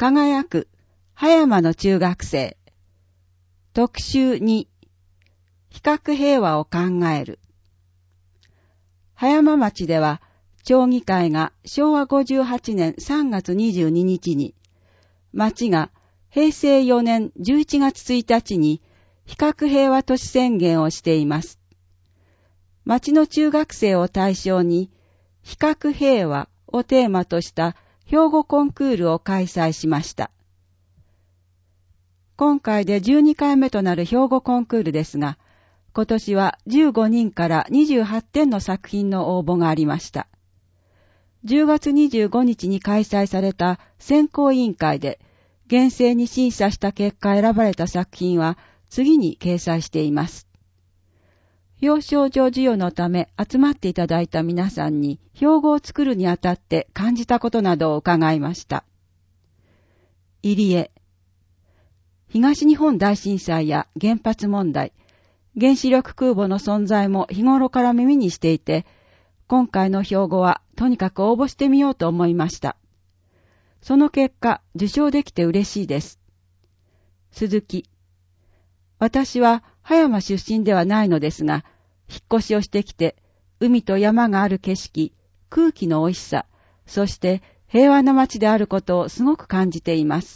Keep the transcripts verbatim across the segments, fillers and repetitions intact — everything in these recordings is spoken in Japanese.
輝く葉山の中学生特集に比較平和を考える。葉山町では町議会がしょうわごじゅうはちねんさんがつにじゅうににちに、町がへいせいよねんじゅういちがつついたちに比較平和都市宣言をしています。町の中学生を対象に比較平和をテーマとした標語コンクールを開催しました。今回でじゅうにかいめとなる標語コンクールですが、今年はじゅうごにんからにじゅうはってんの作品の応募がありました。じゅうがつにじゅうごにちに開催された選考委員会で厳正に審査した結果選ばれた作品は次に掲載しています。表彰状授与のため集まっていただいた皆さんに標語を作るにあたって感じたことなどを伺いました。入江。東日本大震災や原発問題、原子力空母の存在も日頃から耳にしていて、今回の標語はとにかく応募してみようと思いました。その結果、受賞できて嬉しいです。鈴木。私は葉山出身ではないのですが、引っ越しをしてきて、海と山がある景色、空気の美味しさ、そして平和な町であることをすごく感じています。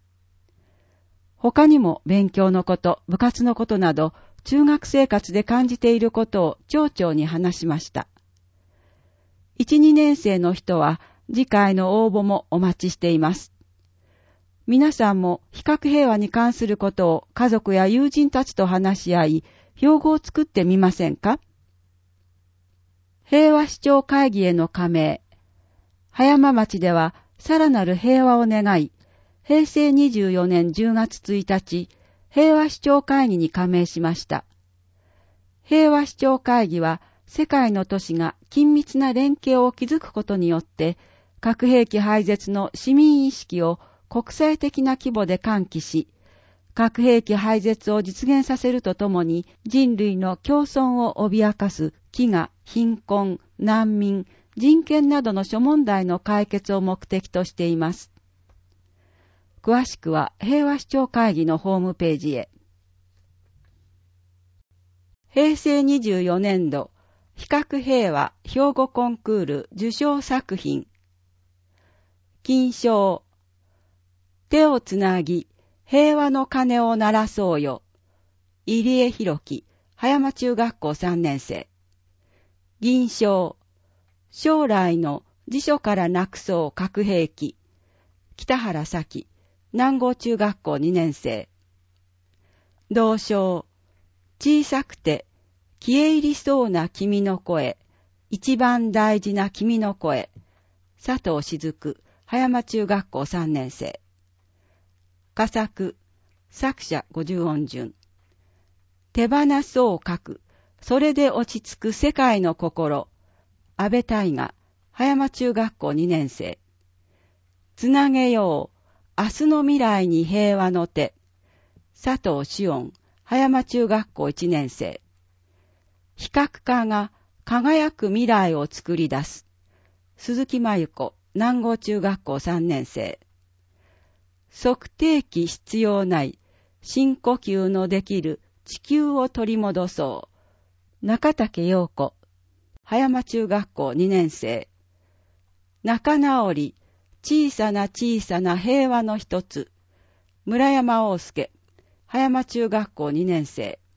他にも勉強のこと、部活のことなど、中学生活で感じていることを町長に話しました。いち、にねんせいの人は次回の応募もお待ちしています。皆さんも比較平和に関することを家族や友人たちと話し合い、標語を作ってみませんか？平和首長会議への加盟。葉山町ではさらなる平和を願い、へいせいにじゅうよねんじゅうがつついたち、平和首長会議に加盟しました。平和首長会議は世界の都市が緊密な連携を築くことによって、核兵器廃絶の市民意識を国際的な規模で喚起し、核兵器廃絶を実現させるとともに人類の共存を脅かす飢餓、貧困、難民、人権などの諸問題の解決を目的としています。詳しくは平和首長会議のホームページへ。へいせいにじゅうよねんど比較平和標語コンクール受賞作品。金賞。手をつなぎ平和の鐘を鳴らそうよ。入江弘樹、葉山中学校さんねんせい。銀賞。将来の辞書からなくそう核兵器。北原咲、南郷中学校にねんせい。銅賞。小さくて消え入りそうな君の声。一番大事な君の声。佐藤雫、葉山中学校さんねんせい。佳作。作者五十音順。手放そう書く。それで落ち着く世界の心。安倍大河、葉山中学校にねんせい。つなげよう。明日の未来に平和の手。佐藤志音、葉山中学校いちねんせい。比較家が輝く未来を作り出す。鈴木真由子、南郷中学校さんねんせい。測定器必要ない深呼吸のできる地球を取り戻そう。中竹陽子、葉山中学校にねんせい。仲直り、小さな小さな平和の一つ。村山大介、葉山中学校にねんせい。